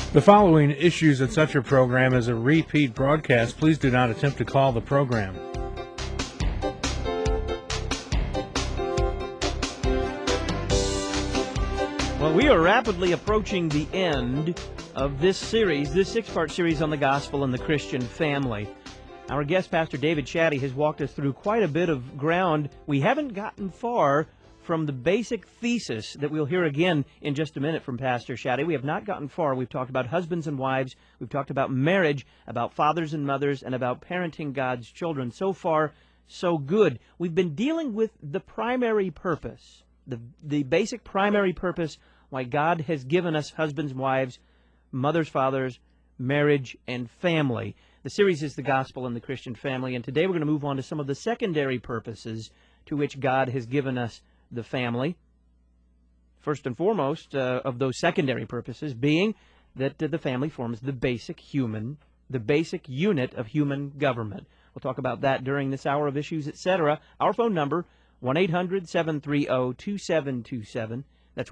The following issues in such a program as a repeat broadcast. Please do not attempt to call the program. Well, we are rapidly approaching the end of this series, this six-part series on the gospel and the Christian family. Our guest, Pastor David Shaddy, has walked us through quite a bit of ground. We haven't gotten far from the basic thesis that we'll hear again in just a minute from Pastor Shaddy. We have not gotten far. We've talked about husbands and wives. We've talked about marriage, about fathers and mothers, and about parenting God's children. So far, so good. We've been dealing with the primary purpose, the basic primary purpose why God has given us husbands and wives, mothers, fathers, marriage, and family. The series is the gospel and the Christian family, and today we're going to move on to some of the secondary purposes to which God has given us the family. First and foremost of those secondary purposes being that the family forms the basic unit of human government. We'll talk about that during this hour of Issues, etc. Our phone number, 1-800-730-2727. That's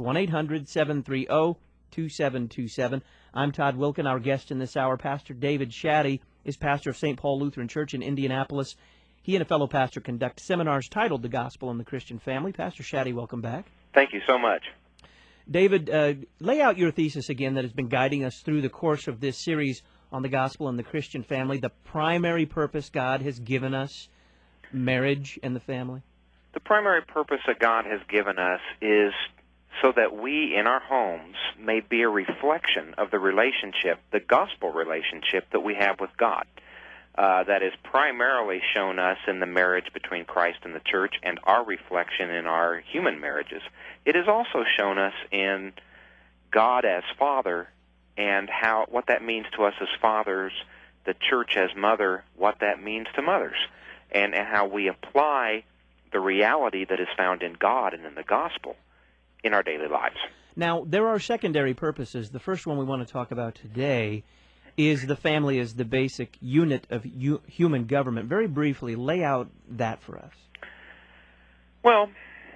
1-800-730-2727. I'm Todd Wilkin. Our guest in this hour, Pastor David Shaddy, is pastor of St. Paul Lutheran Church in Indianapolis. He and a fellow pastor conduct seminars titled The Gospel and the Christian Family. Pastor Shaddy, welcome back. Thank you so much. David, lay out your thesis again that has been guiding us through the course of this series on the gospel and the Christian family, the primary purpose God has given us, marriage and the family. The primary purpose that God has given us is so that we in our homes may be a reflection of the relationship, the gospel relationship that we have with God. That is primarily shown us in the marriage between Christ and the church and our reflection in our human marriages. It is also shown us in God as Father and what that means to us as fathers, the church as mother, what that means to mothers, and how we apply the reality that is found in God and in the gospel in our daily lives. Now, there are secondary purposes. The first one we want to talk about today is the family as the basic unit of human government. Very briefly, lay out that for us. Well,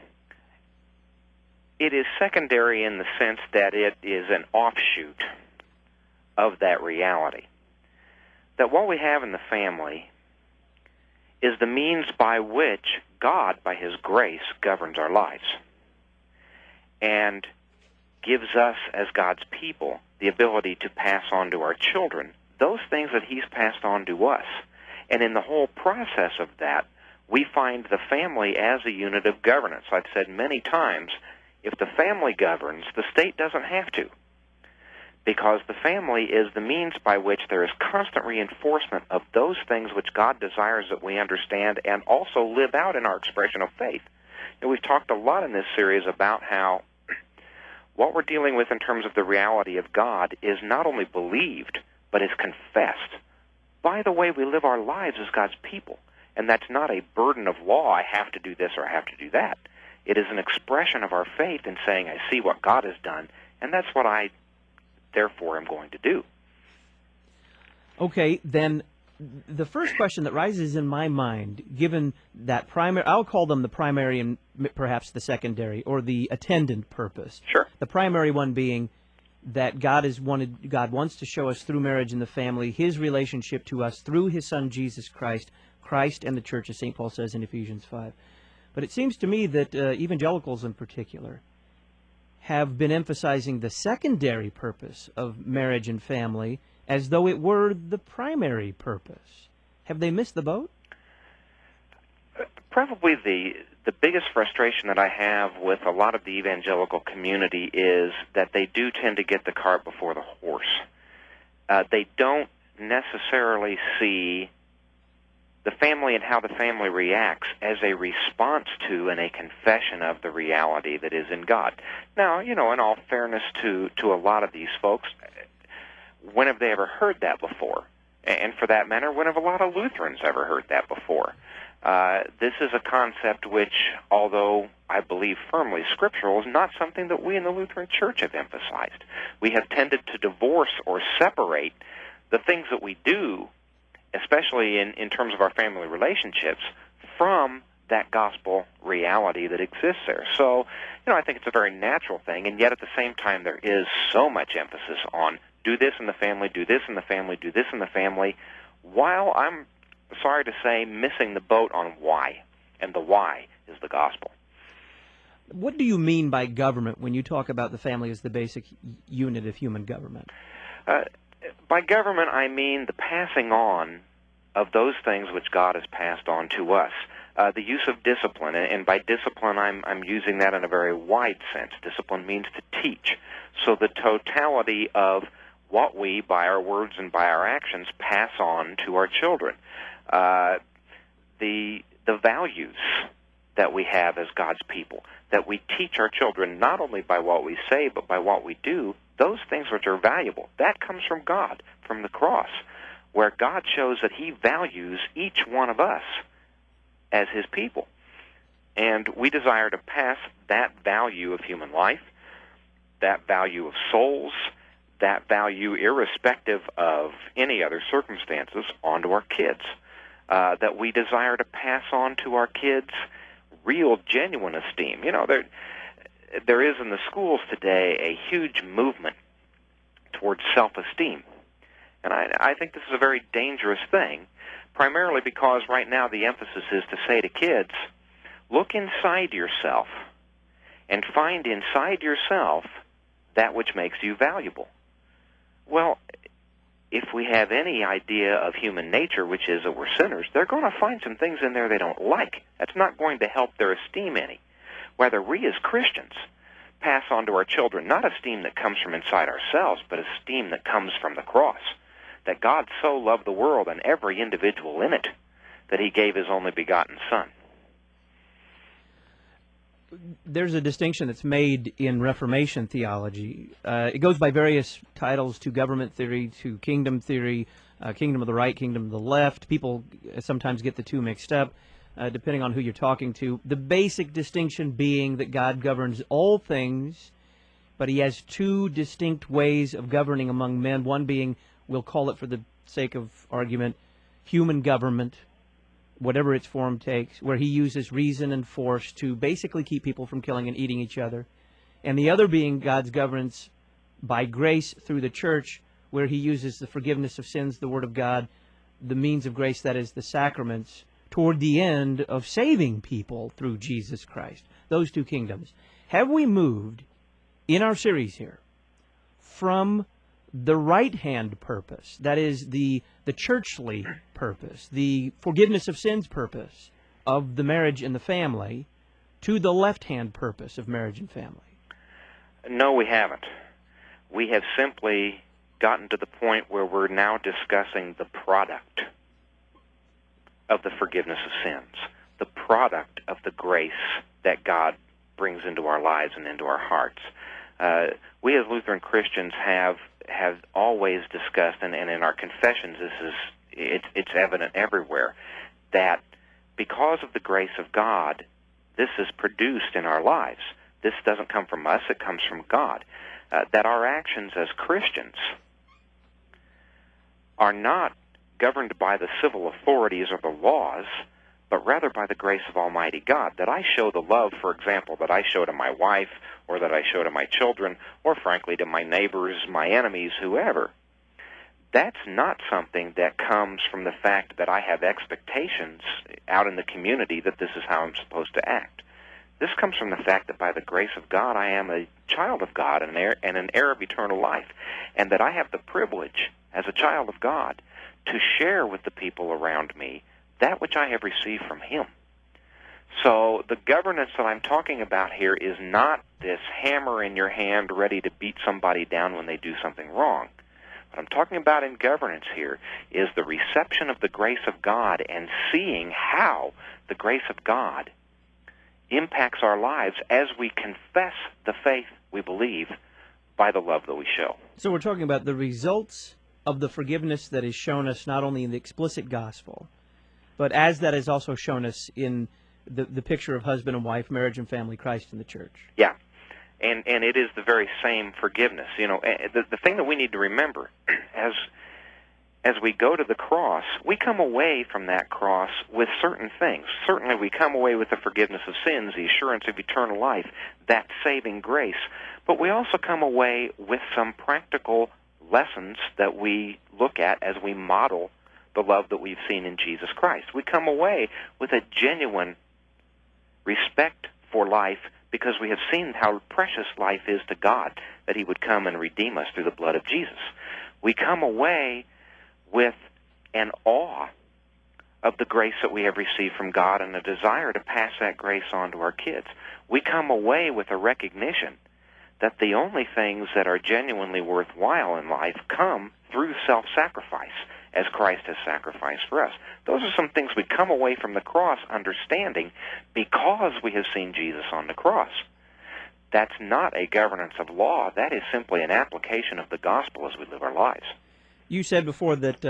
it is secondary in the sense that it is an offshoot of that reality. That what we have in the family is the means by which God, by His grace, governs our lives and gives us, as God's people, the ability to pass on to our children those things that He's passed on to us. And in the whole process of that, we find the family as a unit of governance. I've said many times, if the family governs, the state doesn't have to, because the family is the means by which there is constant reinforcement of those things which God desires that we understand and also live out in our expression of faith. And we've talked a lot in this series about how what we're dealing with in terms of the reality of God is not only believed, but is confessed by the way we live our lives as God's people. And that's not a burden of law, I have to do this or I have to do that. It is an expression of our faith in saying, I see what God has done, and that's what I, therefore, am going to do. Okay, then the first question that rises in my mind, given that primary, I'll call them the primary and perhaps the secondary, or the attendant purpose. Sure. The primary one being that God wants to show us through marriage and the family His relationship to us through His Son Jesus Christ and the church, as St. Paul says in Ephesians 5. But it seems to me that evangelicals in particular have been emphasizing the secondary purpose of marriage and family as though it were the primary purpose. Have they missed the boat? Probably the biggest frustration that I have with a lot of the evangelical community is that they do tend to get the cart before the horse. They don't necessarily see the family and how the family reacts as a response to and a confession of the reality that is in God. Now, in all fairness to a lot of these folks, when have they ever heard that before? And for that matter, when have a lot of Lutherans ever heard that before? This is a concept which, although I believe firmly scriptural, is not something that we in the Lutheran Church have emphasized. We have tended to divorce or separate the things that we do, especially in terms of our family relationships, from that gospel reality that exists there. So, I think it's a very natural thing, and yet at the same time there is so much emphasis on do this in the family, do this in the family, do this in the family, while I'm sorry to say missing the boat on why, and the why is the gospel. What do you mean by government when you talk about the family as the basic unit of human government? By government, I mean the passing on of those things which God has passed on to us. The use of discipline, and by discipline I'm using that in a very wide sense. Discipline means to teach. So the totality of what we, by our words and by our actions, pass on to our children. The values that we have as God's people, that we teach our children not only by what we say but by what we do, those things which are valuable, that comes from God, from the cross, where God shows that He values each one of us as His people. And we desire to pass that value of human life, that value of souls, that value irrespective of any other circumstances, on to our kids. That we desire to pass on to our kids real, genuine esteem. You know, there is in the schools today a huge movement towards self-esteem. And I think this is a very dangerous thing, primarily because right now the emphasis is to say to kids, look inside yourself and find inside yourself that which makes you valuable. Well, if we have any idea of human nature, which is that we're sinners, they're going to find some things in there they don't like. That's not going to help their esteem any. Whether we as Christians pass on to our children not esteem that comes from inside ourselves, but esteem that comes from the cross, that God so loved the world and every individual in it that He gave His only begotten Son. There's a distinction that's made in Reformation theology. It goes by various titles, to government theory, to kingdom theory, kingdom of the right, kingdom of the left. People sometimes get the two mixed up, depending on who you're talking to. The basic distinction being that God governs all things, but He has two distinct ways of governing among men, one being, we'll call it for the sake of argument, human government, whatever its form takes, where He uses reason and force to basically keep people from killing and eating each other. And the other being God's governance by grace through the church, where He uses the forgiveness of sins, the Word of God, the means of grace, that is, the sacraments, toward the end of saving people through Jesus Christ. Those two kingdoms. Have we moved, in our series here, from the right-hand purpose, that is the churchly purpose, the forgiveness of sins purpose of the marriage and the family, to the left-hand purpose of marriage and family? No, we haven't. We have simply gotten to the point where we're now discussing the product of the forgiveness of sins, the product of the grace that God brings into our lives and into our hearts. We as Lutheran Christians have always discussed, and in our confessions it's evident everywhere, that because of the grace of God, this is produced in our lives. This doesn't come from us, it comes from God. That our actions as Christians are not governed by the civil authorities or the laws, but rather by the grace of Almighty God. That I show the love, for example, that I show to my wife, or that I show to my children, or frankly to my neighbors, my enemies, whoever. That's not something that comes from the fact that I have expectations out in the community that this is how I'm supposed to act. This comes from the fact that by the grace of God I am a child of God and an heir of eternal life, and that I have the privilege as a child of God to share with the people around me that which I have received from Him. So the governance that I'm talking about here is not this hammer in your hand ready to beat somebody down when they do something wrong. What I'm talking about in governance here is the reception of the grace of God and seeing how the grace of God impacts our lives as we confess the faith we believe by the love that we show. So we're talking about the results of the forgiveness that is shown us not only in the explicit gospel, but as that is also shown us in the picture of husband and wife, marriage and family, Christ and the church. Yeah, and it is the very same forgiveness. You know, the thing that we need to remember, as we go to the cross, we come away from that cross with certain things. Certainly we come away with the forgiveness of sins, the assurance of eternal life, that saving grace. But we also come away with some practical lessons that we look at as we model the love that we've seen in Jesus Christ. We come away with a genuine respect for life because we have seen how precious life is to God, that He would come and redeem us through the blood of Jesus. We come away with an awe of the grace that we have received from God and a desire to pass that grace on to our kids. We come away with a recognition that the only things that are genuinely worthwhile in life come through self-sacrifice, as Christ has sacrificed for us. Those are some things we come away from the cross understanding because we have seen Jesus on the cross. That's not a governance of law. That is simply an application of the gospel as we live our lives. You said before that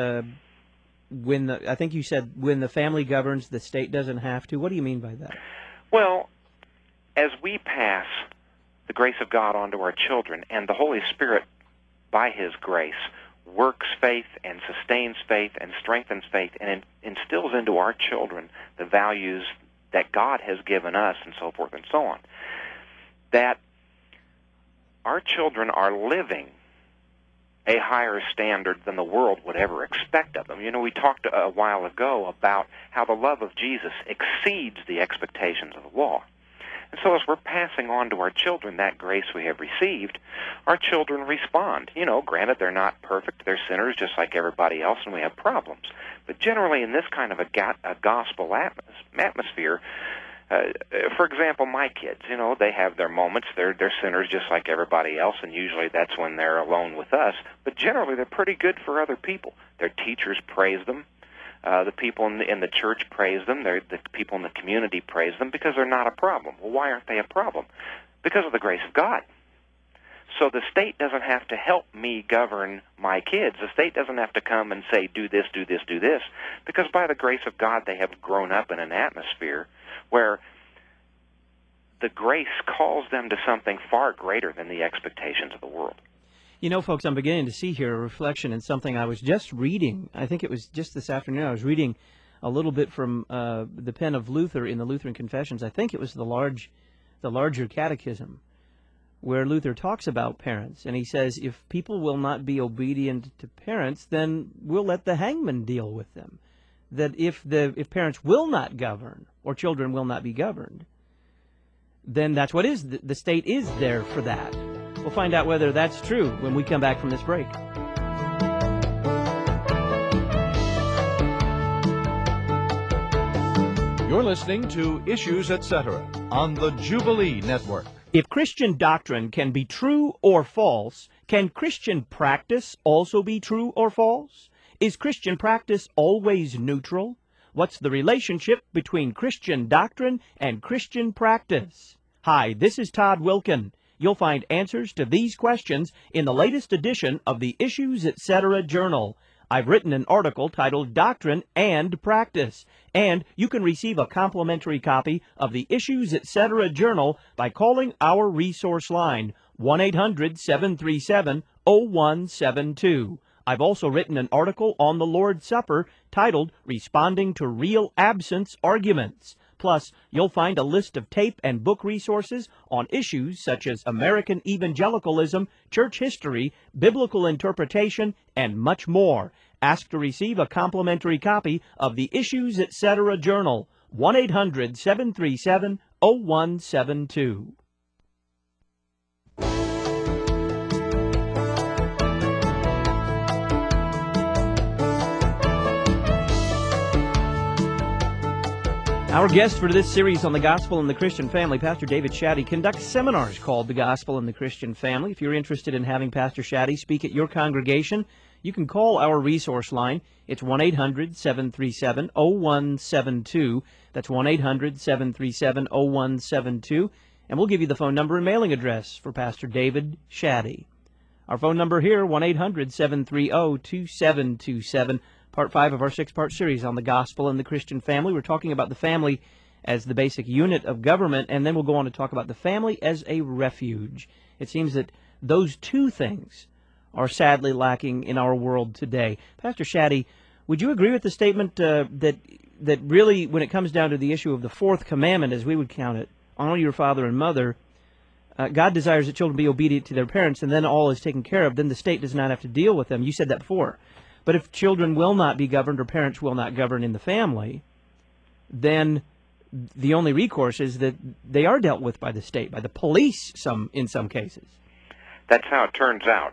I think you said when the family governs, the state doesn't have to. What do you mean by that? Well, as we pass the grace of God onto our children, and the Holy Spirit, by His grace, works faith and sustains faith and strengthens faith and instills into our children the values that God has given us and so forth and so on, that our children are living a higher standard than the world would ever expect of them. You know, we talked a while ago about how the love of Jesus exceeds the expectations of the law. And so as we're passing on to our children that grace we have received, our children respond. You know, granted, they're not perfect. They're sinners just like everybody else, and we have problems. But generally in this kind of a gospel atmosphere, for example, my kids, you know, they have their moments. They're sinners just like everybody else, and usually that's when they're alone with us. But generally they're pretty good for other people. Their teachers praise them. The people in the church praise them. The people in the community praise them because they're not a problem. Well, why aren't they a problem? Because of the grace of God. So the state doesn't have to help me govern my kids. The state doesn't have to come and say, do this, do this, do this, because by the grace of God they have grown up in an atmosphere where the grace calls them to something far greater than the expectations of the world. You know, folks, I'm beginning to see here a reflection in something I was just reading. I think it was just this afternoon. I was reading a little bit from the pen of Luther in the Lutheran Confessions. I think it was the larger catechism, where Luther talks about parents. And he says, if people will not be obedient to parents, then we'll let the hangman deal with them. That if parents will not govern, or children will not be governed, then that's what is. The state is there for that. We'll find out whether that's true when we come back from this break. You're listening to Issues Etc. on the Jubilee Network. If Christian doctrine can be true or false, can Christian practice also be true or false? Is Christian practice always neutral? What's the relationship between Christian doctrine and Christian practice? Hi, this is Todd Wilkin. You'll find answers to these questions in the latest edition of the Issues Etc. Journal. I've written an article titled Doctrine and Practice, and you can receive a complimentary copy of the Issues Etc. Journal by calling our resource line, 1-800-737-0172. I've also written an article on the Lord's Supper titled Responding to Real Absence Arguments. Plus, you'll find a list of tape and book resources on issues such as American evangelicalism, church history, biblical interpretation, and much more. Ask to receive a complimentary copy of the Issues Etc. Journal, 1-800-737-0172. Our guest for this series on the Gospel and the Christian Family, Pastor David Shaddy, conducts seminars called The Gospel and the Christian Family. If you're interested in having Pastor Shaddy speak at your congregation, you can call our resource line. It's 1-800-737-0172. That's 1-800-737-0172. And we'll give you the phone number and mailing address for Pastor David Shaddy. Our phone number here, 1-800-730-2727. Part 5 of our 6-part series on the gospel and the Christian family. We're talking about the family as the basic unit of government, and then we'll go on to talk about the family as a refuge. It seems that those two things are sadly lacking in our world today. Pastor Shaddy, would you agree with the statement that really, when it comes down to the issue of the fourth commandment, as we would count it, honor your father and mother, God desires that children be obedient to their parents, and then all is taken care of. Then the state does not have to deal with them. You said that before. But if children will not be governed or parents will not govern in the family, then the only recourse is that they are dealt with by the state, by the police in some cases. That's how it turns out.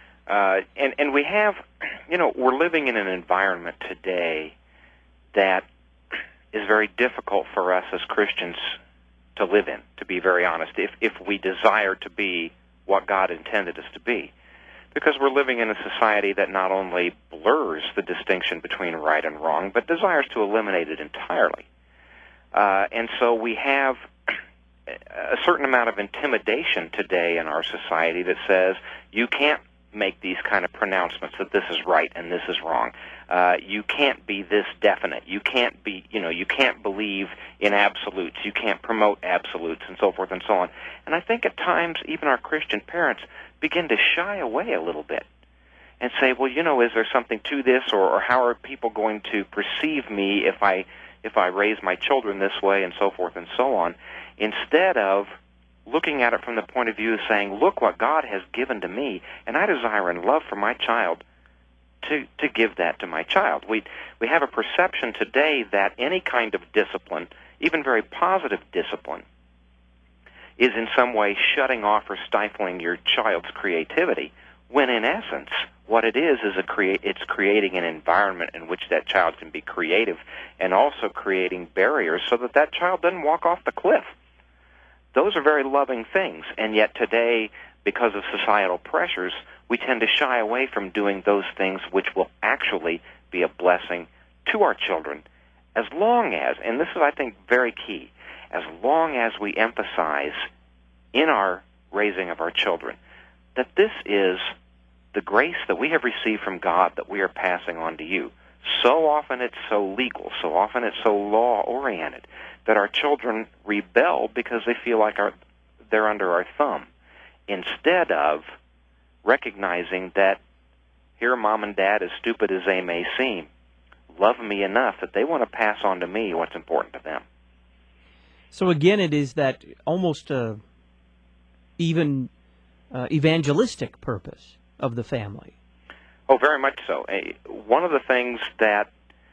And we have, we're living in an environment today that is very difficult for us as Christians to live in, to be very honest, if we desire to be what God intended us to be. Because we're living in a society that not only blurs the distinction between right and wrong, but desires to eliminate it entirely. And so we have a certain amount of intimidation today in our society that says you can't make these kind of pronouncements that this is right and this is wrong. You can't be this definite. You can't be, you can't believe in absolutes. You can't promote absolutes and so forth and so on. And I think at times even our Christian parents begin to shy away a little bit and say, well, is there something to this, or how are people going to perceive me if I raise my children this way and so forth and so on, instead of looking at it from the point of view of saying, look what God has given to me, and I desire and love for my child to give that to my child. We have a perception today that any kind of discipline, even very positive discipline, is in some way shutting off or stifling your child's creativity, when in essence what it is it's creating an environment in which that child can be creative, and also creating barriers so that child doesn't walk off the cliff. Those are very loving things, and yet today, because of societal pressures, we tend to shy away from doing those things which will actually be a blessing to our children, as long as, and this is, I think, very key, as long as we emphasize in our raising of our children that this is the grace that we have received from God that we are passing on to you. So often it's so legal, so often it's so law-oriented, that our children rebel because they feel like they're under our thumb, instead of recognizing that here Mom and Dad, as stupid as they may seem, love me enough that they want to pass on to me what's important to them. So again, it is that almost even evangelistic purpose of the family. Oh, very much so. One of the things that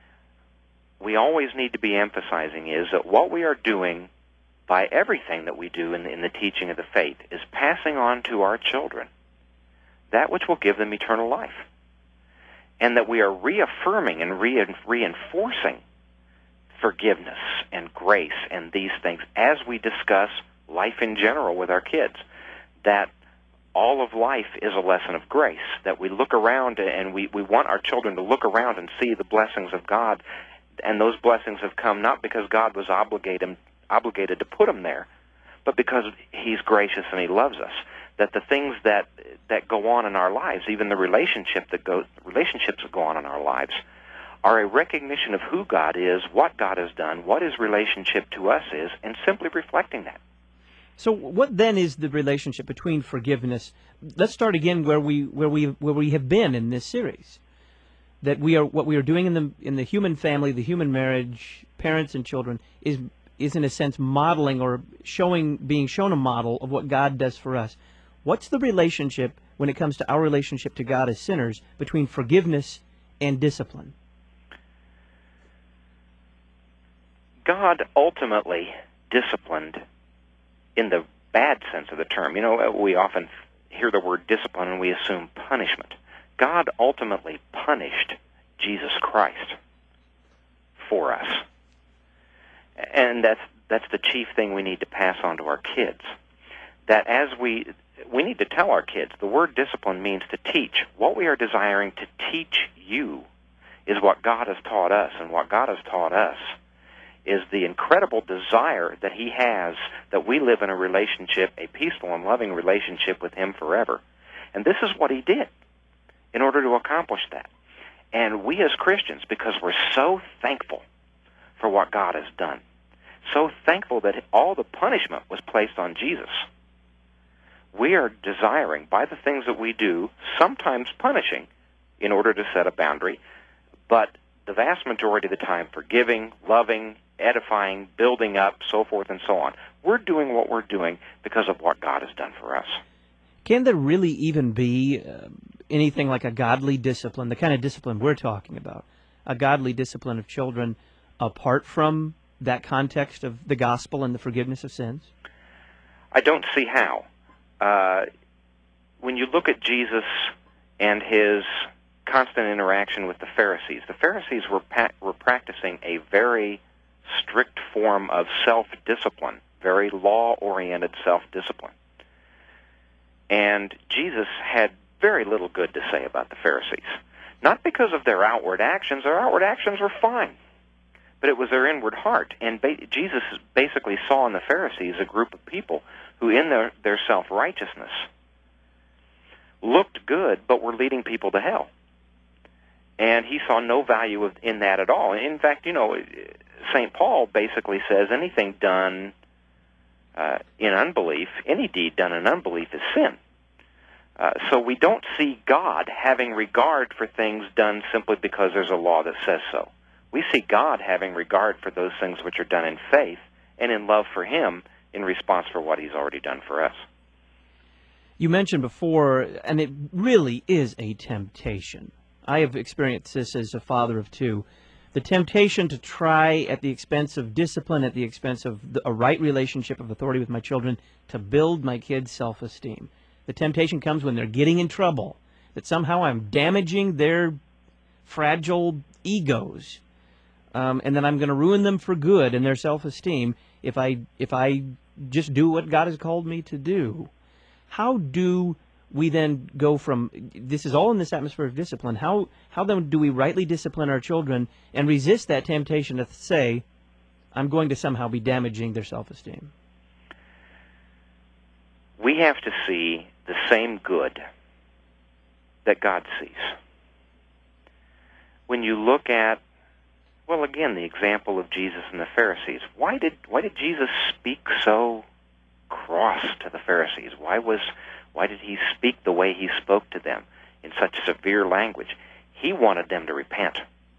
we always need to be emphasizing is that what we are doing by everything that we do in the teaching of the faith is passing on to our children that which will give them eternal life. And that we are reaffirming and reinforcing forgiveness and grace and these things as we discuss life in general with our kids. That all of life is a lesson of grace, that we look around and we want our children to look around and see the blessings of God, and those blessings have come not because God was obligated to put them there, but because He's gracious and He loves us. That the things that go on in our lives, even the relationships that go on in our lives, are a recognition of who God is, what God has done, what His relationship to us is, and simply reflecting that. So what then is the relationship between forgiveness? Let's start again where we have been in this series. That what we are doing in the human family, the human marriage, parents and children, is in a sense modeling or being shown a model of what God does for us. What's the relationship when it comes to our relationship to God as sinners between forgiveness and discipline? God ultimately disciplined in the bad sense of the term. We often hear the word discipline and we assume punishment. God ultimately punished Jesus Christ for us. And that's the chief thing we need to pass on to our kids. That as we need to tell our kids, the word discipline means to teach. What we are desiring to teach you is what God has taught us, and what God has taught us is the incredible desire that He has that we live in a relationship, a peaceful and loving relationship with Him forever. And this is what He did in order to accomplish that. And we as Christians, because we're so thankful for what God has done, so thankful that all the punishment was placed on Jesus, we are desiring, by the things that we do, sometimes punishing in order to set a boundary, but the vast majority of the time forgiving, loving, edifying, building up, so forth and so on. We're doing what we're doing because of what God has done for us. Can there really even be anything like a godly discipline, the kind of discipline we're talking about, a godly discipline of children apart from that context of the gospel and the forgiveness of sins? I don't see how. When you look at Jesus and his constant interaction with the Pharisees were practicing a very strict form of self-discipline, very law-oriented self-discipline. And Jesus had very little good to say about the Pharisees. Not because of their outward actions. Their outward actions were fine. But it was their inward heart. And Jesus basically saw in the Pharisees a group of people who, in their self-righteousness, looked good but were leading people to hell. And he saw no value in that at all. In fact, St. Paul basically says anything done in unbelief, any deed done in unbelief is sin. So we don't see God having regard for things done simply because there's a law that says so. We see God having regard for those things which are done in faith and in love for him in response for what he's already done for us. You mentioned before, and it really is a temptation. I have experienced this as a father of two. The temptation to try, at the expense of discipline, at the expense of a right relationship of authority with my children, to build my kids' self-esteem. The temptation comes when they're getting in trouble, that somehow I'm damaging their fragile egos, and that I'm going to ruin them for good in their self-esteem if I just do what God has called me to do. How do we then go from, this is all in this atmosphere of discipline, how then do we rightly discipline our children and resist that temptation to say, I'm going to somehow be damaging their self-esteem? We have to see the same good that God sees. When you look at, well, again, the example of Jesus and the Pharisees, why did Jesus speak so cross to the Pharisees? Why did he speak the way he spoke to them in such severe language? He wanted them to repent.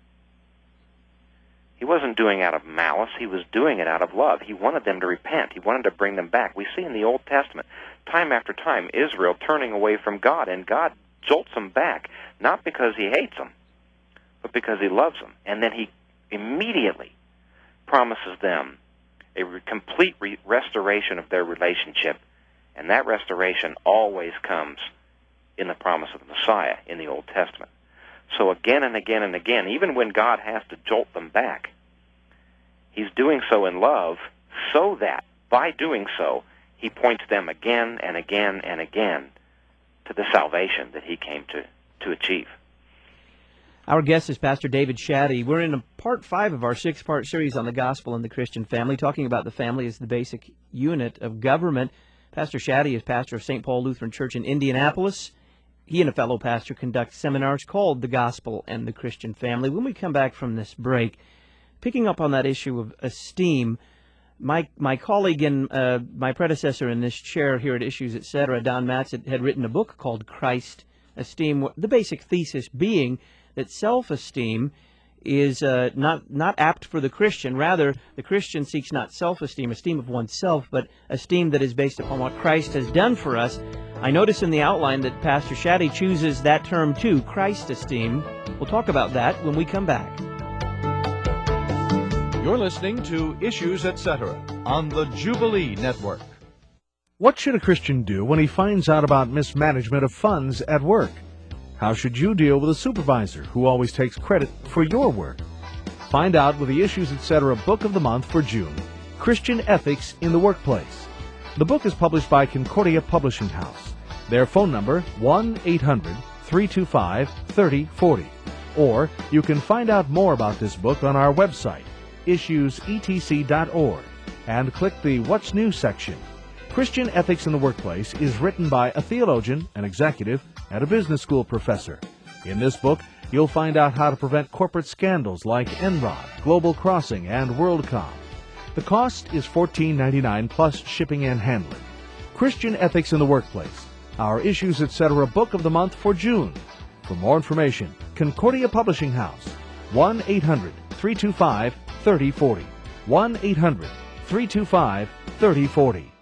He wasn't doing it out of malice. He was doing it out of love. He wanted them to repent. He wanted to bring them back. We see in the Old Testament, time after time, Israel turning away from God, and God jolts them back, not because he hates them, but because he loves them. And then he immediately promises them a complete restoration of their relationship, and that restoration always comes in the promise of the Messiah in the Old Testament. So again and again and again, even when God has to jolt them back, he's doing so in love, so that by doing so, he points them again and again and again to the salvation that he came to achieve. Our guest is Pastor David Shaddy. We're in part 5 of our 6-part series on the gospel and the Christian family, talking about the family as the basic unit of government. Pastor Shaddy is pastor of St. Paul Lutheran Church in Indianapolis. He and a fellow pastor conduct seminars called The Gospel and the Christian Family. When we come back from this break, picking up on that issue of esteem, my colleague and my predecessor in this chair here at Issues Etc., Don Matz, had written a book called Christ Esteem, the basic thesis being that self-esteem is not apt for the Christian. Rather, the Christian seeks not self-esteem, esteem of oneself, but esteem that is based upon what Christ has done for us. I notice in the outline that Pastor Shaddy chooses that term too, Christ esteem. We'll talk about that when we come back. You're listening to Issues Etc. on the Jubilee Network. What should a Christian do when he finds out about mismanagement of funds at work? How should you deal with a supervisor who always takes credit for your work? Find out with the Issues Etc. Book of the Month for June, Christian Ethics in the Workplace. The book is published by Concordia Publishing House. Their phone number, 1-800-325-3040. Or you can find out more about this book on our website, issuesetc.org, and click the What's New section. Christian Ethics in the Workplace is written by a theologian, an executive, and a business school professor. In this book, you'll find out how to prevent corporate scandals like Enron, Global Crossing, and WorldCom. The cost is $14.99 plus shipping and handling. Christian Ethics in the Workplace, our Issues Etc. Book of the Month for June. For more information, Concordia Publishing House, 1-800-325-3040. 1-800-325-3040. 3040.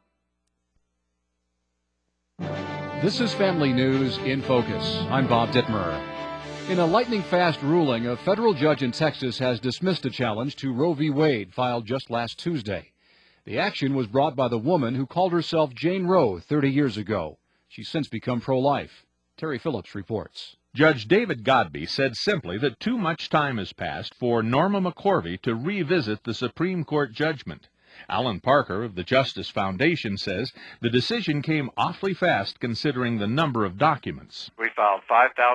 This is Family News in Focus. I'm Bob Dittmer. In a lightning-fast ruling, a federal judge in Texas has dismissed a challenge to Roe v. Wade filed just last Tuesday. The action was brought by the woman who called herself Jane Roe 30 years ago. She's since become pro-life. Terry Phillips reports. Judge David Godbey said simply that too much time has passed for Norma McCorvey to revisit the Supreme Court judgment. Alan Parker of the Justice Foundation says the decision came awfully fast considering the number of documents. We filed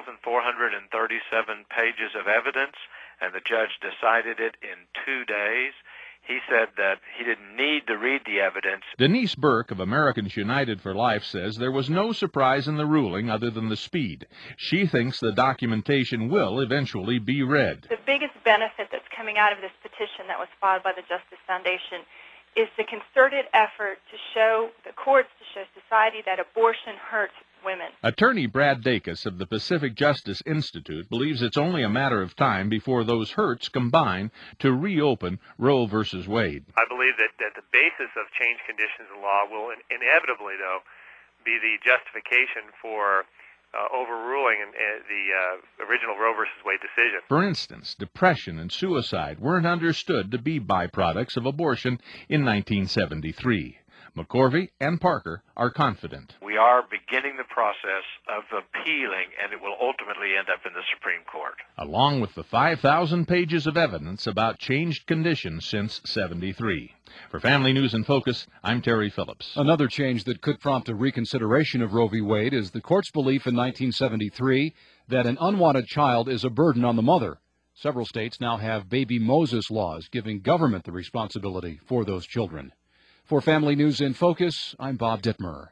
5,437 pages of evidence, and the judge decided it in 2 days. He said that he didn't need to read the evidence. Denise Burke of Americans United for Life says there was no surprise in the ruling other than the speed. She thinks the documentation will eventually be read. The biggest benefit that's coming out of this petition that was filed by the Justice Foundation is the concerted effort to show the courts, to show society that abortion hurts women. Attorney Brad Dacus of the Pacific Justice Institute believes it's only a matter of time before those hurts combine to reopen Roe v. Wade. I believe that the basis of change conditions in law will inevitably, though, be the justification for overruling the original Roe v. Wade decision. For instance, depression and suicide weren't understood to be byproducts of abortion in 1973. McCorvey and Parker are confident. We are beginning the process of appealing, and it will ultimately end up in the Supreme Court. Along with the 5,000 pages of evidence about changed conditions since '73. For Family News in Focus, I'm Terry Phillips. Another change that could prompt a reconsideration of Roe v. Wade is the court's belief in 1973 that an unwanted child is a burden on the mother. Several states now have baby Moses laws giving government the responsibility for those children. For Family News in Focus, I'm Bob Dittmer.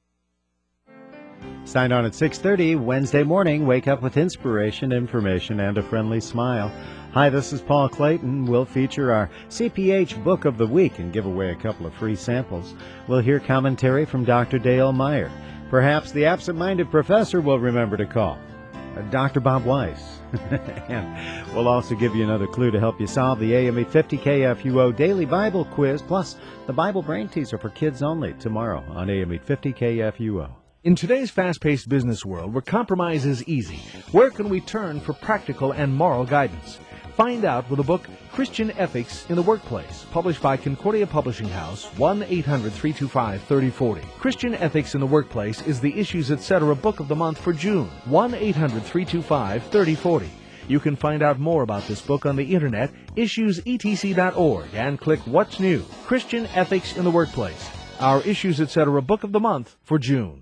Signed on at 6:30 Wednesday morning. Wake up with inspiration, information, and a friendly smile. Hi, this is Paul Clayton. We'll feature our CPH Book of the Week and give away a couple of free samples. We'll hear commentary from Dr. Dale Meyer. Perhaps the absent-minded professor will remember to call. Dr. Bob Weiss. And we'll also give you another clue to help you solve the AM 850 KFUO Daily Bible Quiz, plus the Bible Brain Teaser for kids only tomorrow on AM 850 KFUO. In today's fast-paced business world where compromise is easy, where can we turn for practical and moral guidance? Find out with the book Christian Ethics in the Workplace, published by Concordia Publishing House, 1-800-325-3040. Christian Ethics in the Workplace is the Issues Etc. Book of the Month for June, 1-800-325-3040. You can find out more about this book on the internet, issuesetc.org, and click What's New? Christian Ethics in the Workplace, our Issues Etc. Book of the Month for June.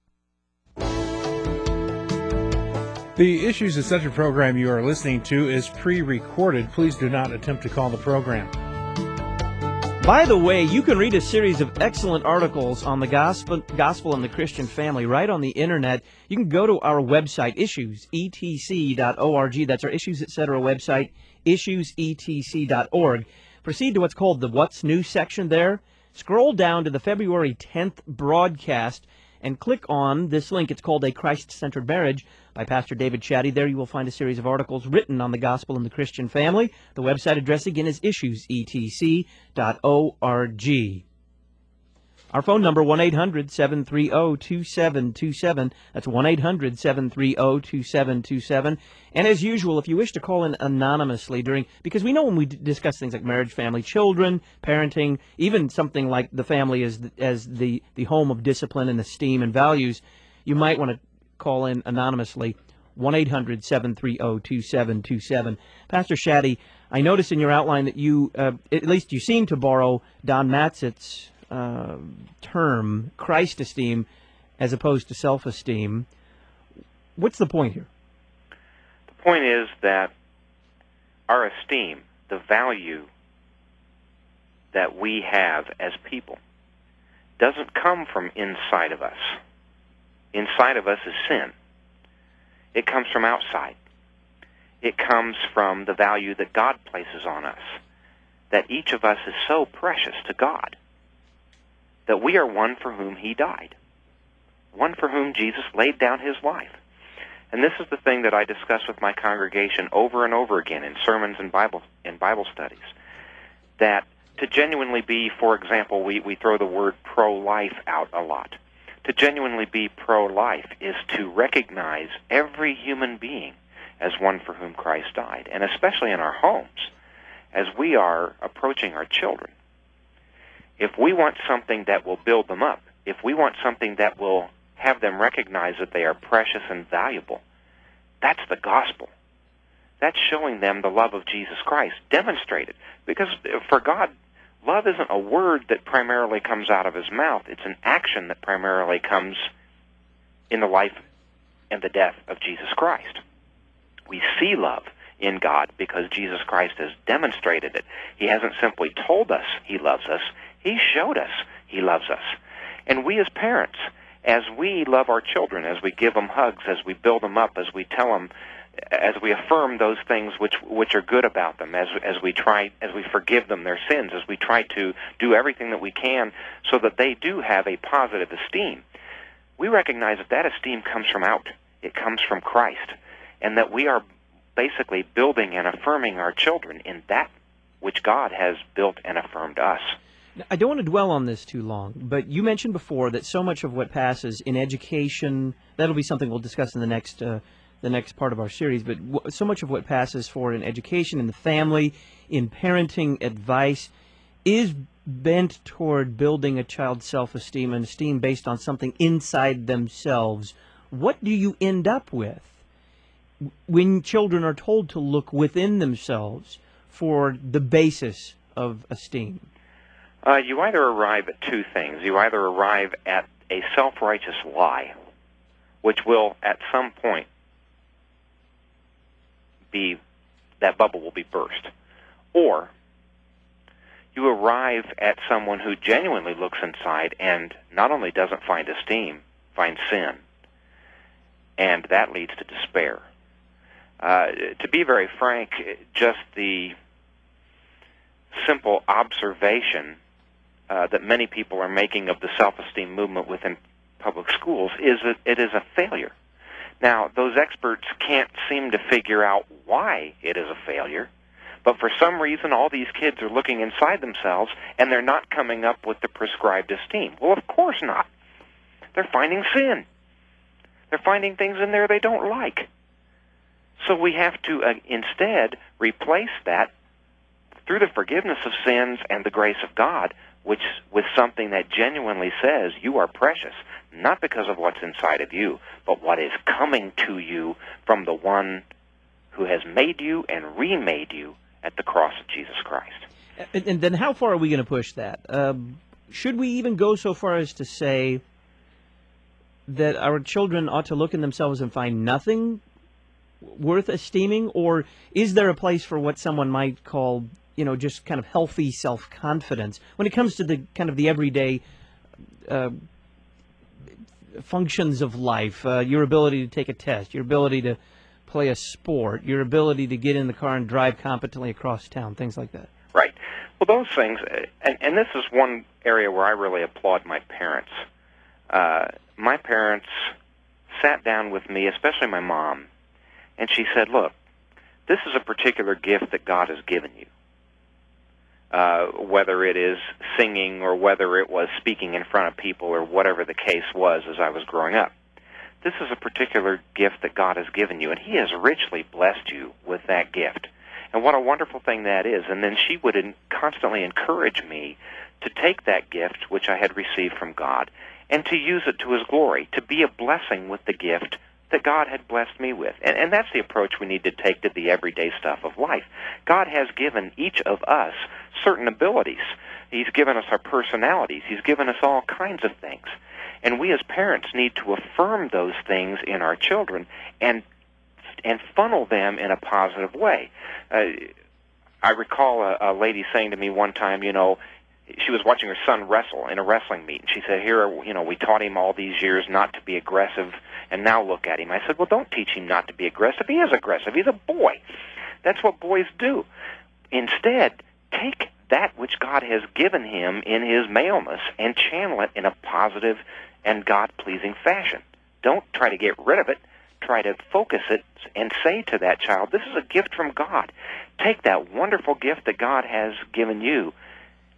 The Issues Etc. program you are listening to is pre-recorded. Please do not attempt to call the program. By the way, you can read a series of excellent articles on the gospel and the Christian family right on the internet. You can go to our website, issuesetc.org. That's our Issues Etc. website, issuesetc.org. Proceed to what's called the What's New section there. Scroll down to the February 10th broadcast and click on this link. It's called A Christ-Centered Marriage by Pastor David Chatty. There you will find a series of articles written on the gospel and the Christian family. The website address again is issuesetc.org. Our phone number, 1-800-730-2727. That's 1-800-730-2727. And as usual, if you wish to call in anonymously because we know when we discuss things like marriage, family, children, parenting, even something like the family as the home of discipline and esteem and values, you might want to call in anonymously, 1-800-730-2727. Pastor Chatty, I noticed in your outline that you, at least you seem to borrow Don Matzett's term, Christ esteem, as opposed to self-esteem. What's the point here? The point is that our esteem, the value that we have as people, doesn't come from inside of us. Inside of us is sin. It comes from outside. It comes from the value that God places on us, that each of us is so precious to God, that we are one for whom He died, one for whom Jesus laid down His life. And this is the thing that I discuss with my congregation over and over again in sermons and Bible studies, that to genuinely be, for example, we throw the word pro-life out a lot. To genuinely be pro-life is to recognize every human being as one for whom Christ died, and especially in our homes, as we are approaching our children. If we want something that will build them up, if we want something that will have them recognize that they are precious and valuable, that's the gospel. That's showing them the love of Jesus Christ demonstrated. Because for God, love isn't a word that primarily comes out of his mouth. It's an action that primarily comes in the life and the death of Jesus Christ. We see love in God because Jesus Christ has demonstrated it. He hasn't simply told us he loves us. He showed us he loves us. And we as parents, as we love our children, as we give them hugs, as we build them up, as we tell them, as we affirm those things which are good about them, as we forgive them their sins, as we try to do everything that we can so that they do have a positive esteem, we recognize that that esteem comes from out. It comes from Christ, and that we are basically building and affirming our children in that which God has built and affirmed us. I don't want to dwell on this too long, but you mentioned before that so much of what passes in education, that'll be something we'll discuss in the next part of our series, but so much of what passes for in education, in the family, in parenting advice, is bent toward building a child's self-esteem and esteem based on something inside themselves. What do you end up with when children are told to look within themselves for the basis of esteem? You either arrive at two things. You either arrive at a self-righteous lie, which will at some point that bubble will be burst, or you arrive at someone who genuinely looks inside and not only doesn't find esteem, finds sin, and that leads to despair. To be very frank, just the simple observation that many people are making of the self-esteem movement within public schools is that it is a failure. Now, those experts can't seem to figure out why it is a failure, but for some reason all these kids are looking inside themselves and they're not coming up with the prescribed esteem. Well, of course not. They're finding sin. They're finding things in there they don't like. So we have to instead replace that through the forgiveness of sins and the grace of God, which with something that genuinely says you are precious, not because of what's inside of you, but what is coming to you from the one who has made you and remade you at the cross of Jesus Christ. And then how far are we going to push that? Should we even go so far as to say that our children ought to look in themselves and find nothing worth esteeming? Or is there a place for what someone might call, just kind of healthy self-confidence when it comes to the kind of the everyday functions of life, your ability to take a test, your ability to play a sport, your ability to get in the car and drive competently across town, things like that? Right. Well, those things, and this is one area where I really applaud my parents. My parents sat down with me, especially my mom, and she said, look, this is a particular gift that God has given you. Whether it is singing or whether it was speaking in front of people or whatever the case was as I was growing up. This is a particular gift that God has given you, and He has richly blessed you with that gift. And what a wonderful thing that is. And then she would constantly encourage me to take that gift, which I had received from God, and to use it to His glory, to be a blessing with the gift that God had blessed me with. And that's the approach we need to take to the everyday stuff of life. God has given each of us certain abilities. He's given us our personalities. He's given us all kinds of things. And we as parents need to affirm those things in our children and funnel them in a positive way. I recall a lady saying to me one time, she was watching her son wrestle in a wrestling meet, and she said, we taught him all these years not to be aggressive, and now look at him. I said, well, don't teach him not to be aggressive. He is aggressive. He's a boy. That's what boys do. Instead, take that which God has given him in his maleness and channel it in a positive and God-pleasing fashion. Don't try to get rid of it. Try to focus it and say to that child, this is a gift from God. Take that wonderful gift that God has given you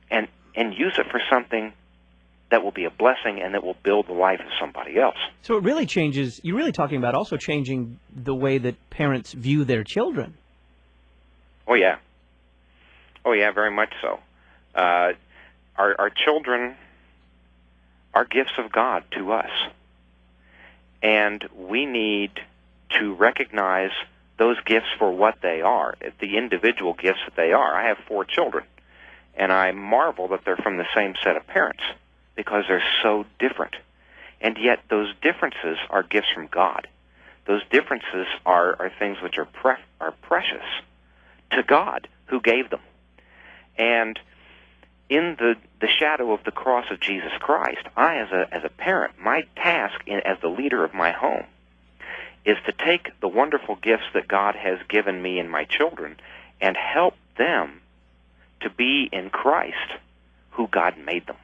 and use it for something that will be a blessing and that will build the life of somebody else. So it really changes, you're really talking about also changing the way that parents view their children. Oh, yeah. Oh, yeah, very much so. Our children are gifts of God to us. And we need to recognize those gifts for what they are, the individual gifts that they are. I have 4 children, and I marvel that they're from the same set of parents because they're so different. And yet those differences are gifts from God. Those differences are things which are precious to God who gave them. And in the shadow of the cross of Jesus Christ, I, as a parent, my task as the leader of my home is to take the wonderful gifts that God has given me and my children and help them to be in Christ who God made them.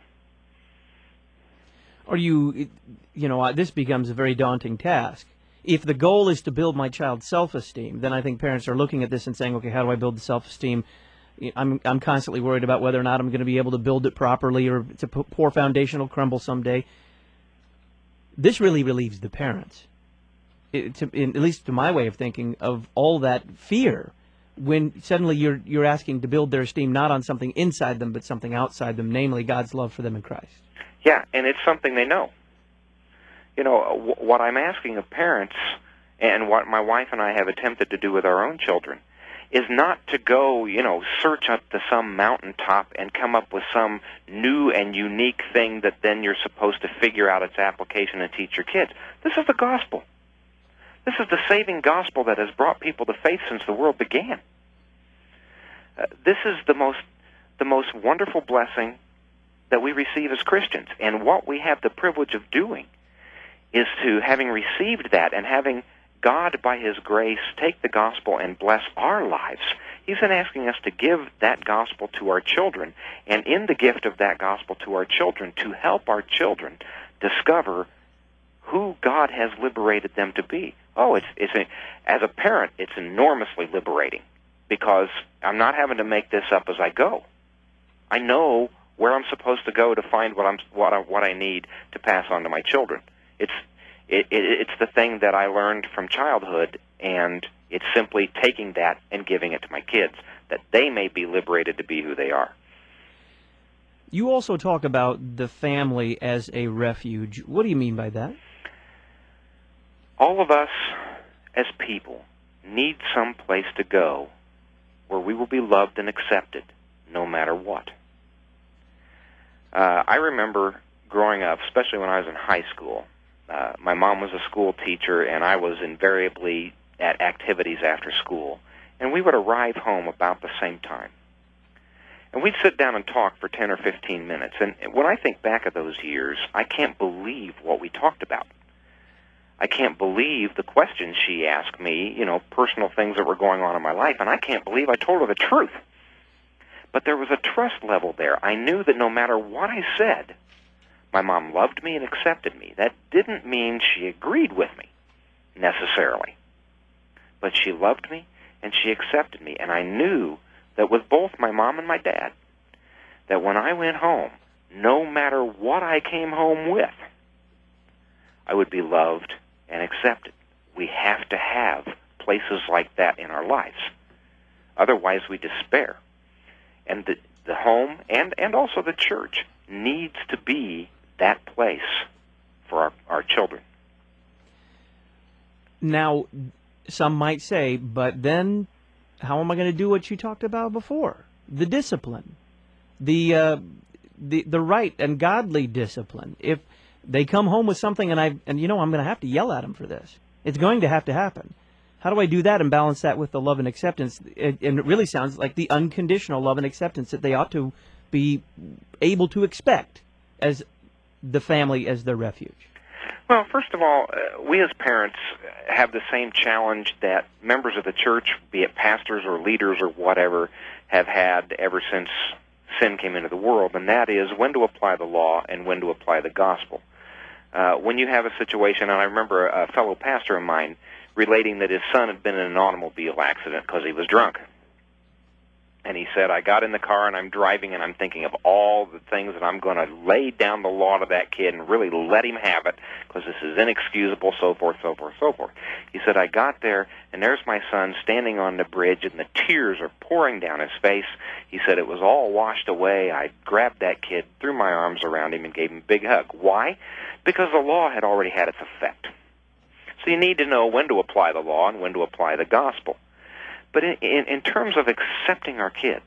Or this becomes a very daunting task. If the goal is to build my child's self-esteem, then I think parents are looking at this and saying, okay, how do I build the self-esteem? I'm constantly worried about whether or not I'm going to be able to build it properly, or it's a poor foundation will crumble someday. This really relieves the parents, at least to my way of thinking, of all that fear when suddenly you're asking to build their esteem not on something inside them but something outside them, namely God's love for them in Christ. Yeah, and it's something they know. What I'm asking of parents, and what my wife and I have attempted to do with our own children, is not to go, search up to some mountaintop and come up with some new and unique thing that then you're supposed to figure out its application and teach your kids. This is the gospel. This is the saving gospel that has brought people to faith since the world began. This is the most wonderful blessing that we receive as Christians. And what we have the privilege of doing is to, having received that and having God, by His grace, take the gospel and bless our lives. He's been asking us to give that gospel to our children, and in the gift of that gospel to our children, to help our children discover who God has liberated them to be. Oh, as a parent, it's enormously liberating, because I'm not having to make this up as I go. I know where I'm supposed to go to find what I need to pass on to my children. It's the thing that I learned from childhood, and it's simply taking that and giving it to my kids, that they may be liberated to be who they are. You also talk about the family as a refuge. What do you mean by that? All of us as people need some place to go where we will be loved and accepted no matter what. I remember growing up, especially when I was in high school, my mom was a school teacher, and I was invariably at activities after school. And we would arrive home about the same time. And we'd sit down and talk for 10 or 15 minutes. And when I think back of those years, I can't believe what we talked about. I can't believe the questions she asked me, personal things that were going on in my life. And I can't believe I told her the truth. But there was a trust level there. I knew that no matter what I said, my mom loved me and accepted me. That didn't mean she agreed with me, necessarily. But she loved me and she accepted me. And I knew that with both my mom and my dad, that when I went home, no matter what I came home with, I would be loved and accepted. We have to have places like that in our lives. Otherwise, we despair. And the home and also the church needs to be that place for our children. Now, some might say, but then how am I going to do what you talked about before? The discipline, the right and godly discipline. If they come home with something and I'm going to have to yell at them for this. It's going to happen. How do I do that and balance that with the love and acceptance? And it really sounds like the unconditional love and acceptance that they ought to be able to expect as the family, as their refuge. Well, first of all, we as parents have the same challenge that members of the church, be it pastors or leaders or whatever, have had ever since sin came into the world, and that is when to apply the law and when to apply the gospel. When you have a situation, and I remember a fellow pastor of mine relating that his son had been in an automobile accident because he was drunk. And he said, I got in the car and I'm driving and I'm thinking of all the things that I'm going to lay down the law to that kid and really let him have it because this is inexcusable, so forth, so forth, so forth. He said, I got there and there's my son standing on the bridge and the tears are pouring down his face. He said it was all washed away. I grabbed that kid, threw my arms around him and gave him a big hug. Why? Because the law had already had its effect. So you need to know when to apply the law and when to apply the gospel. But in terms of accepting our kids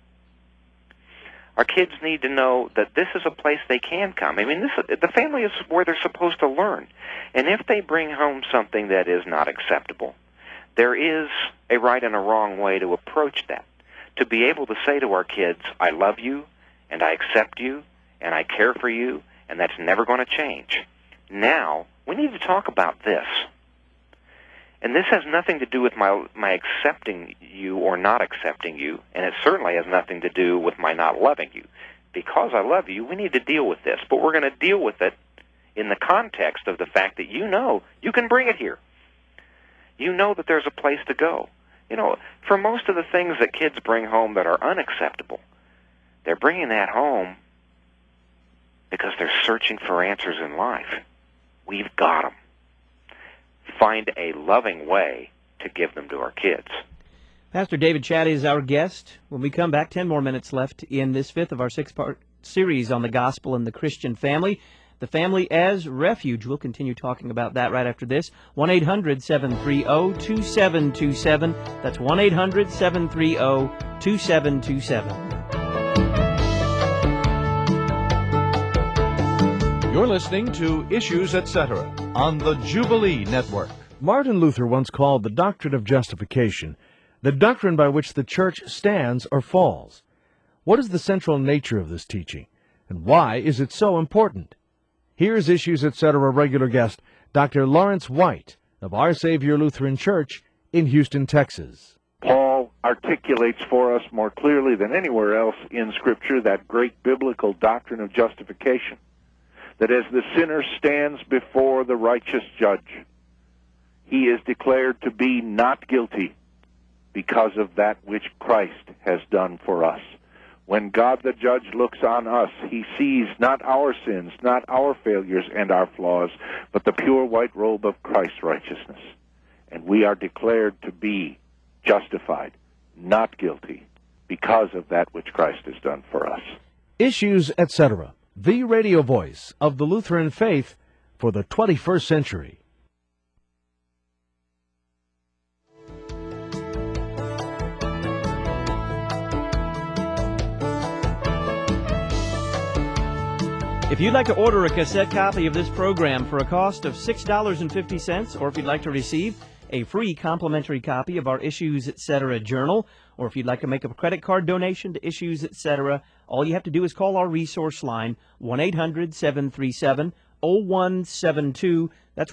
need to know that this is a place they can come. I mean, the family is where they're supposed to learn. And if they bring home something that is not acceptable, there is a right and a wrong way to approach that. To be able to say to our kids, I love you, and I accept you, and I care for you, and that's never going to change. Now, we need to talk about this. And this has nothing to do with my accepting you or not accepting you, and it certainly has nothing to do with my not loving you. Because I love you, we need to deal with this, but we're going to deal with it in the context of the fact that you know you can bring it here. You know that there's a place to go. You know, for most of the things that kids bring home that are unacceptable, they're bringing that home because they're searching for answers in life. We've got them. Find a loving way to give them to our kids. Pastor David Chatty is our guest. When we come back, 10 more minutes left in this fifth of our six-part series on the gospel and the Christian family. The family as refuge. We'll continue talking about that right after this. 1-800-730-2727. That's 1-800-730-2727. You're listening to Issues, Etc. on the Jubilee Network. Martin Luther once called the doctrine of justification the doctrine by which the church stands or falls. What is the central nature of this teaching, and why is it so important? Here's Issues, Etc. regular guest, Dr. Lawrence White of Our Savior Lutheran Church in Houston, Texas. Paul articulates for us more clearly than anywhere else in Scripture that great biblical doctrine of justification, that as the sinner stands before the righteous judge, he is declared to be not guilty because of that which Christ has done for us. When God the judge looks on us, he sees not our sins, not our failures and our flaws, but the pure white robe of Christ's righteousness. And we are declared to be justified, not guilty, because of that which Christ has done for us. Issues, Etc., the radio voice of the Lutheran faith for the 21st century. If you'd like to order a cassette copy of this program for a cost of $6.50, or if you'd like to receive a free complimentary copy of our Issues, Etc. journal, or if you'd like to make a credit card donation to Issues, Etc., all you have to do is call our resource line, 1-800-737-0172. That's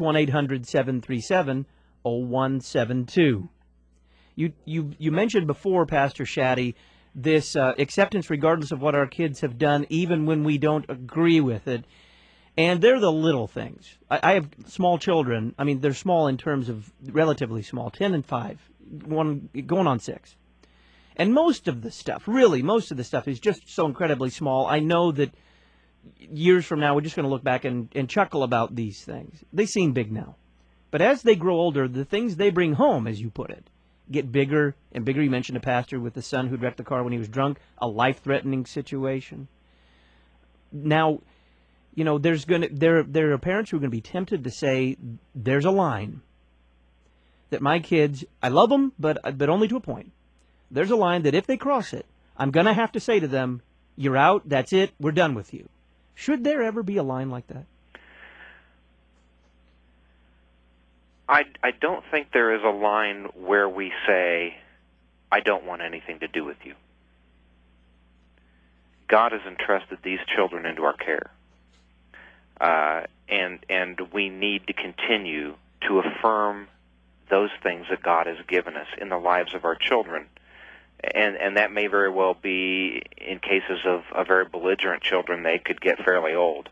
1-800-737-0172. You mentioned before, Pastor Shaddy, this acceptance regardless of what our kids have done, even when we don't agree with it. And they're the little things. I have small children. I mean, they're small in terms of relatively small, 10 and 5, one going on 6. And most of the stuff is just so incredibly small. I know that years from now, we're just going to look back and chuckle about these things. They seem big now. But as they grow older, the things they bring home, as you put it, get bigger and bigger. You mentioned a pastor with the son who wrecked the car when he was drunk, a life-threatening situation. Now, you know, there are parents who are going to be tempted to say, there's a line that my kids, I love them, but only to a point. There's a line that if they cross it, I'm going to have to say to them, you're out, that's it, we're done with you. Should there ever be a line like that? I don't think there is a line where we say, I don't want anything to do with you. God has entrusted these children into our care. And we need to continue to affirm those things that God has given us in the lives of our children. And that may very well be in cases of very belligerent children, they could get fairly old.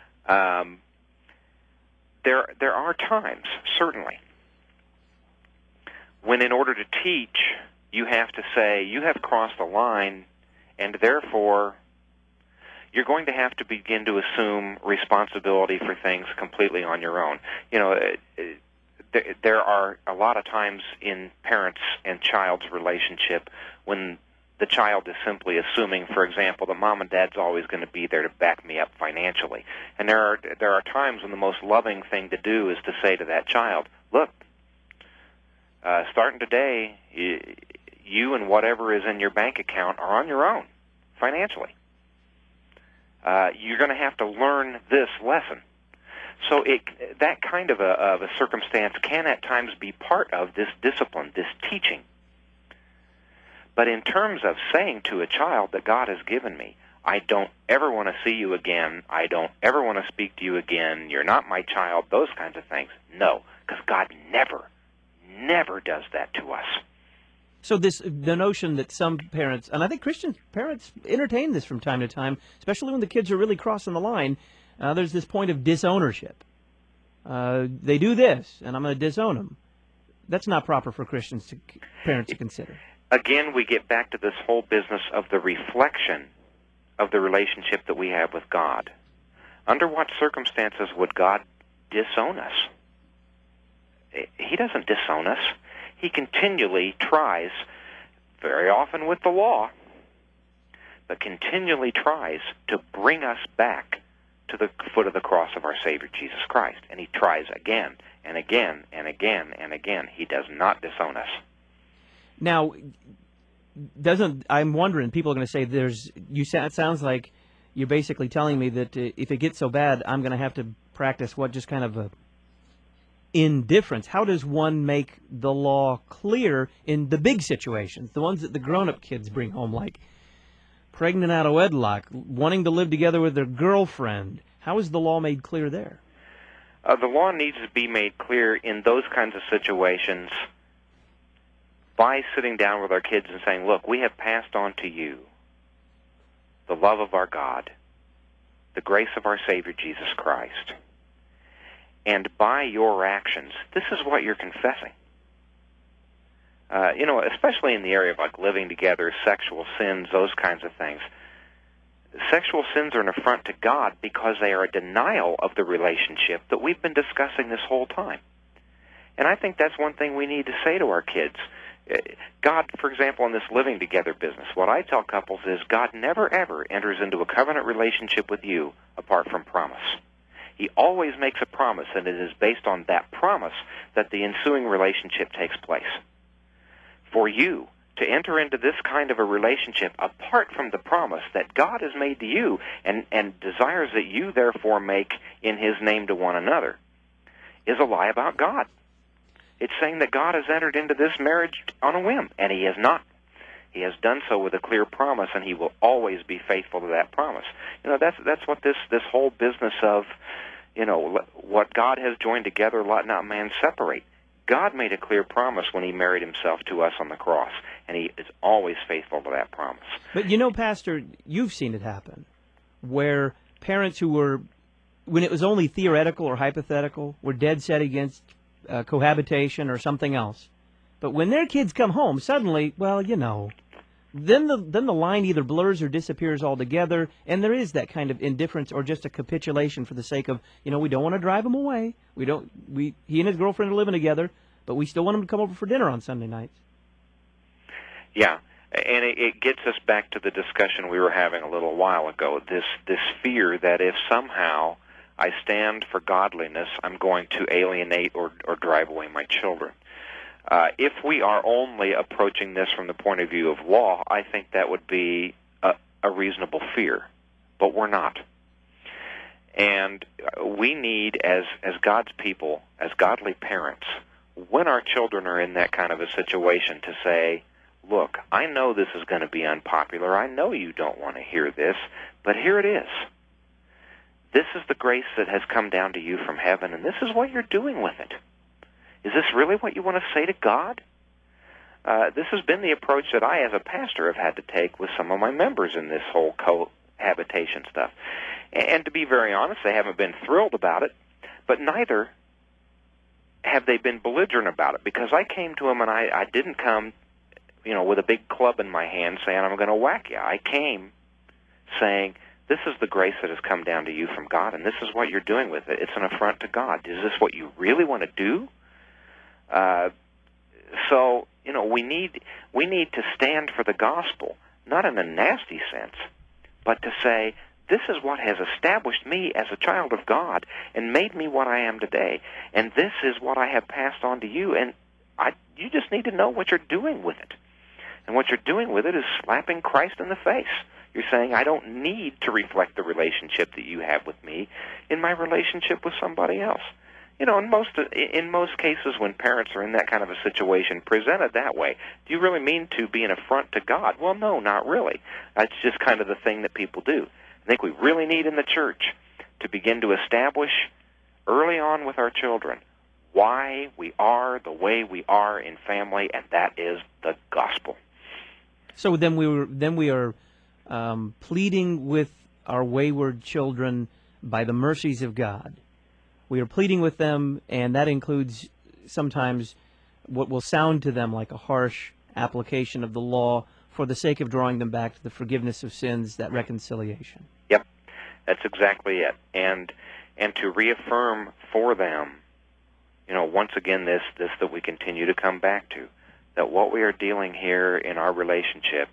There are times, certainly, when in order to teach You have to say, you have crossed the line, and therefore you're going to have to begin to assume responsibility for things completely on your own. You know, there are a lot of times in parents and child's relationship when the child is simply assuming, for example, that mom and dad's always going to be there to back me up financially. And there are times when the most loving thing to do is to say to that child, look, starting today, you and whatever is in your bank account are on your own financially. You're going to have to learn this lesson. So that kind of a circumstance can at times be part of this discipline, this teaching. But in terms of saying to a child that God has given me, I don't ever want to see you again, I don't ever want to speak to you again, you're not my child, those kinds of things. No, because God never does that to us. So the notion that some parents, and I think Christian parents entertain this from time to time, especially when the kids are really crossing the line, there's this point of disownership. They do this, and I'm going to disown them. That's not proper for parents to consider. Again, we get back to this whole business of the reflection of the relationship that we have with God. Under what circumstances would God disown us? He doesn't disown us. He continually tries, very often with the law, but continually tries to bring us back to the foot of the cross of our Savior Jesus Christ. And he tries again and again and again and again. He does not disown us. Now, I'm wondering, people are going to say it sounds like you're basically telling me that if it gets so bad, I'm going to have to practice just kind of a indifference. How does one make the law clear in the big situations, the ones that the grown-up kids bring home, like pregnant out of wedlock, wanting to live together with their girlfriend? How is the law made clear there? The law needs to be made clear in those kinds of situations by sitting down with our kids and saying, look, we have passed on to you the love of our God, the grace of our Savior Jesus Christ. And by your actions, this is what you're confessing. Especially in the area of like living together, sexual sins, those kinds of things. Sexual sins are an affront to God because they are a denial of the relationship that we've been discussing this whole time. And I think that's one thing we need to say to our kids. God, for example, in this living together business, what I tell couples is God never, ever enters into a covenant relationship with you apart from promise. He always makes a promise, and it is based on that promise that the ensuing relationship takes place. For you to enter into this kind of a relationship apart from the promise that God has made to you and desires that you therefore make in His name to one another is a lie about God. It's saying that God has entered into this marriage on a whim, and He has not. He has done so with a clear promise, and He will always be faithful to that promise. That's what this whole business of, what God has joined together, let not man separate. God made a clear promise when He married Himself to us on the cross, and He is always faithful to that promise. But Pastor, you've seen it happen, where parents who were, when it was only theoretical or hypothetical, were dead set against cohabitation or something else. But when their kids come home, suddenly, then the line either blurs or disappears altogether, and there is that kind of indifference or just a capitulation for the sake of, we don't want to drive them away. He and his girlfriend are living together, but we still want them to come over for dinner on Sunday nights. Yeah, and it gets us back to the discussion we were having a little while ago, this fear that if somehow I stand for godliness, I'm going to alienate or drive away my children. If we are only approaching this from the point of view of law, I think that would be a reasonable fear, but we're not. And we need, as God's people, as godly parents, when our children are in that kind of a situation, to say, look, I know this is going to be unpopular. I know you don't want to hear this, but here it is. This is the grace that has come down to you from heaven, and this is what you're doing with it. Is this really what you want to say to God? This has been the approach that I, as a pastor, have had to take with some of my members in this whole cohabitation stuff. And to be very honest, they haven't been thrilled about it, but neither have they been belligerent about it, because I came to them and I didn't come, with a big club in my hand saying, I'm going to whack you. I came saying, this is the grace that has come down to you from God, and this is what you're doing with it. It's an affront to God. Is this what you really want to do? So, we need to stand for the gospel, not in a nasty sense, but to say, this is what has established me as a child of God and made me what I am today, and this is what I have passed on to you, and you just need to know what you're doing with it. And what you're doing with it is slapping Christ in the face. You're saying, I don't need to reflect the relationship that you have with me in my relationship with somebody else. In most cases when parents are in that kind of a situation presented that way, do you really mean to be an affront to God? Well, no, not really. That's just kind of the thing that people do. I think we really need in the church to begin to establish early on with our children why we are the way we are in family, and that is the gospel. So then we are pleading with our wayward children by the mercies of God. We are pleading with them, and that includes sometimes what will sound to them like a harsh application of the law for the sake of drawing them back to the forgiveness of sins, that reconciliation. Yep, that's exactly it. And to reaffirm for them, once again, this that we continue to come back to, that what we are dealing here in our relationship,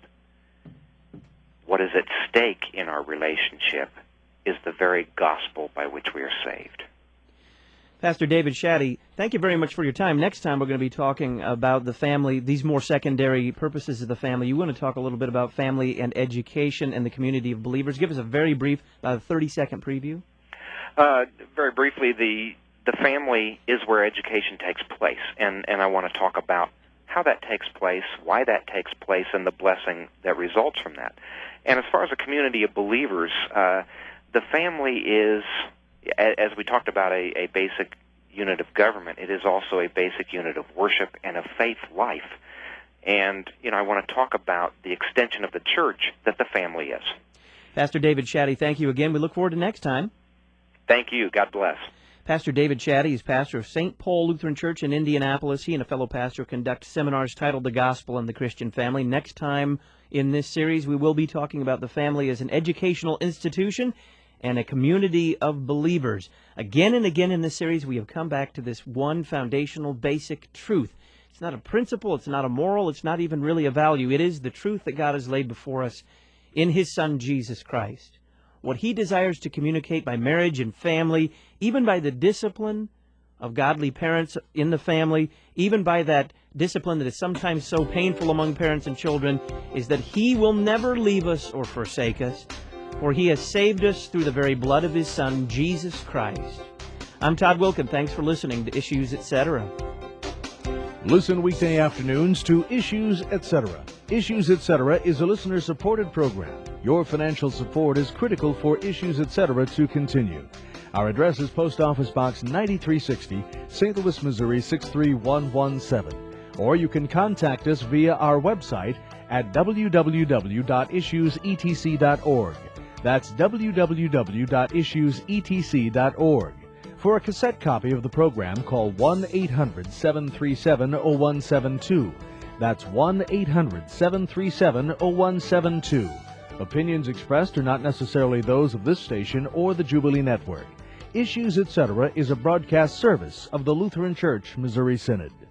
what is at stake in our relationship, is the very gospel by which we are saved. Pastor David Shaddy, thank you very much for your time. Next time we're going to be talking about the family, these more secondary purposes of the family. You want to talk a little bit about family and education and the community of believers. Give us a very brief, 30-second preview. Very briefly, the family is where education takes place, and I want to talk about how that takes place, why that takes place, and the blessing that results from that. And as far as a community of believers, the family is, as we talked about, a basic unit of government. It is also a basic unit of worship and of faith life. And, I want to talk about the extension of the church that the family is. Pastor David Shaddy, thank you again. We look forward to next time. Thank you. God bless. Pastor David Shaddy is pastor of St. Paul Lutheran Church in Indianapolis. He and a fellow pastor conduct seminars titled The Gospel and the Christian Family. Next time in this series, we will be talking about the family as an educational institution and a community of believers. Again and again in this series, we have come back to this one foundational basic truth. It's not a principle, it's not a moral, it's not even really a value. It is the truth that God has laid before us in His Son, Jesus Christ. What He desires to communicate by marriage and family, even by the discipline of godly parents in the family, even by that discipline that is sometimes so painful among parents and children, is that He will never leave us or forsake us, for He has saved us through the very blood of His Son, Jesus Christ. I'm Todd Wilkin. Thanks for listening to Issues, Etc. Listen weekday afternoons to Issues, Etc. Issues, Etc. is a listener-supported program. Your financial support is critical for Issues, Etc. to continue. Our address is Post Office Box 9360, St. Louis, Missouri 63117. Or you can contact us via our website at www.issuesetc.org. That's www.issuesetc.org. For a cassette copy of the program, call 1-800-737-0172. That's 1-800-737-0172. Opinions expressed are not necessarily those of this station or the Jubilee Network. Issues, Etc. is a broadcast service of the Lutheran Church Missouri Synod.